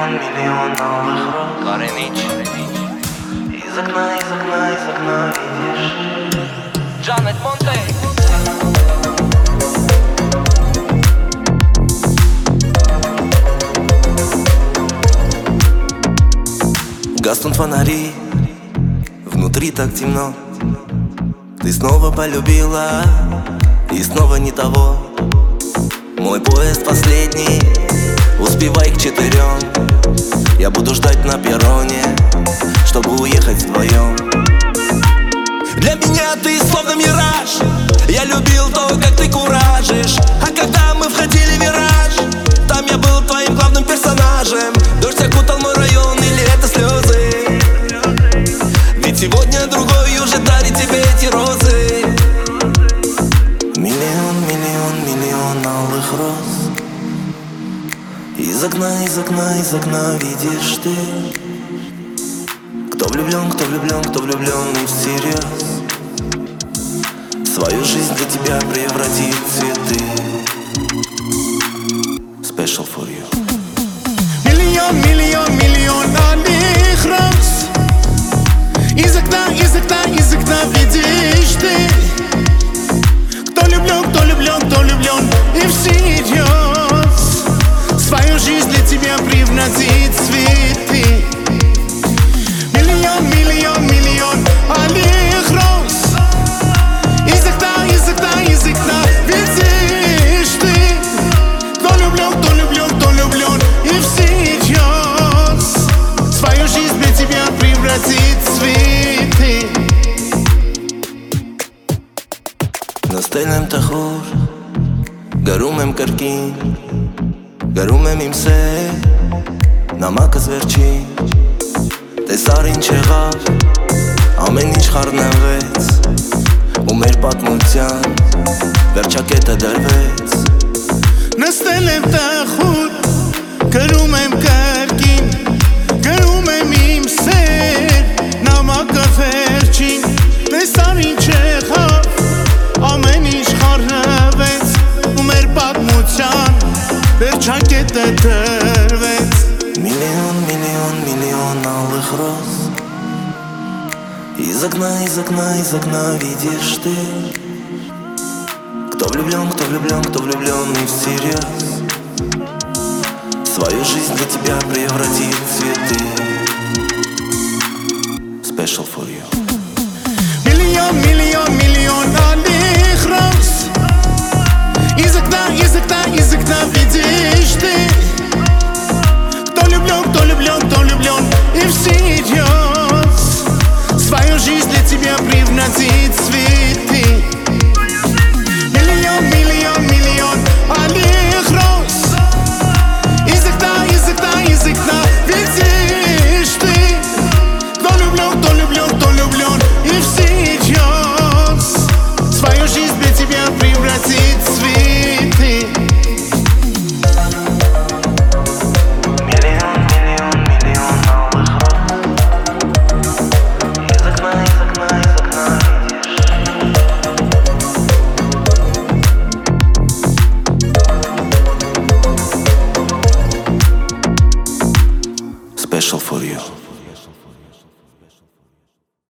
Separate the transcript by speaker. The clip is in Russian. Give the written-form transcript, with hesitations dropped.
Speaker 1: миллион алых роз.
Speaker 2: Каренич.
Speaker 1: Из окна видишь.
Speaker 2: Джанет Монтей.
Speaker 1: Гаснут фонари, внутри так темно. Ты снова полюбила, и снова не того. Мой поезд последний, успевай к 4. Я буду ждать на перроне, чтобы уехать вдвоем. Для меня ты словно мираж. Я любил то, как ты куражишь. А когда мы входили в вираж, там я был твоим главным персонажем. Дождь окутал мой район, или это слезы? Ведь сегодня другой уже дарит тебе эти розы. Миллион, миллион, миллион алых роз. Из окна видишь ты. Кто влюблен, кто влюблен, кто влюблен и всерьез свою жизнь для тебя превратит в цветы. Special for you.
Speaker 3: Миллион, миллион, миллион алых роз. Из окна видишь ты. Кто влюблен, кто влюблен, кто влюблен и всерьез свою жизнь для тебя превратит в цветы. Миллион, миллион, миллион алых роз. Из окна видишь ты. Кто влюблен, кто влюблен, кто влюблен и всерьез свою жизнь для тебя превратит в цветы.
Speaker 1: נוסטלם תחור, גרומם קרקין, גרומם עם סה, նամակը վերջին. Տեսար ինչ եղավ, ամեն ինչ խառնվեց, ու մեր պատմության վերջակետը դրվեց.
Speaker 3: Նստել եմ տխուր, գրում եմ կրկին, գրում եմ իմ սեր, նամակը վերջին. Տեսար ինչ եղավ, ամեն ինչ խառնվեց, ու մեր պատմության վերջակետը դրվեց.
Speaker 1: Миллион, миллион, миллион алых роз. Из окна видишь ты. Кто влюблен, кто влюблен, кто влюблен и всерьез свою жизнь для тебя превратит в цветы. Special for you.
Speaker 3: Миллион, миллион, миллион алых роз. Из окна видишь ты. Кто влюблен, кто влюблен, кто влюблен и всерьез свою жизнь для тебя превратит в цветы.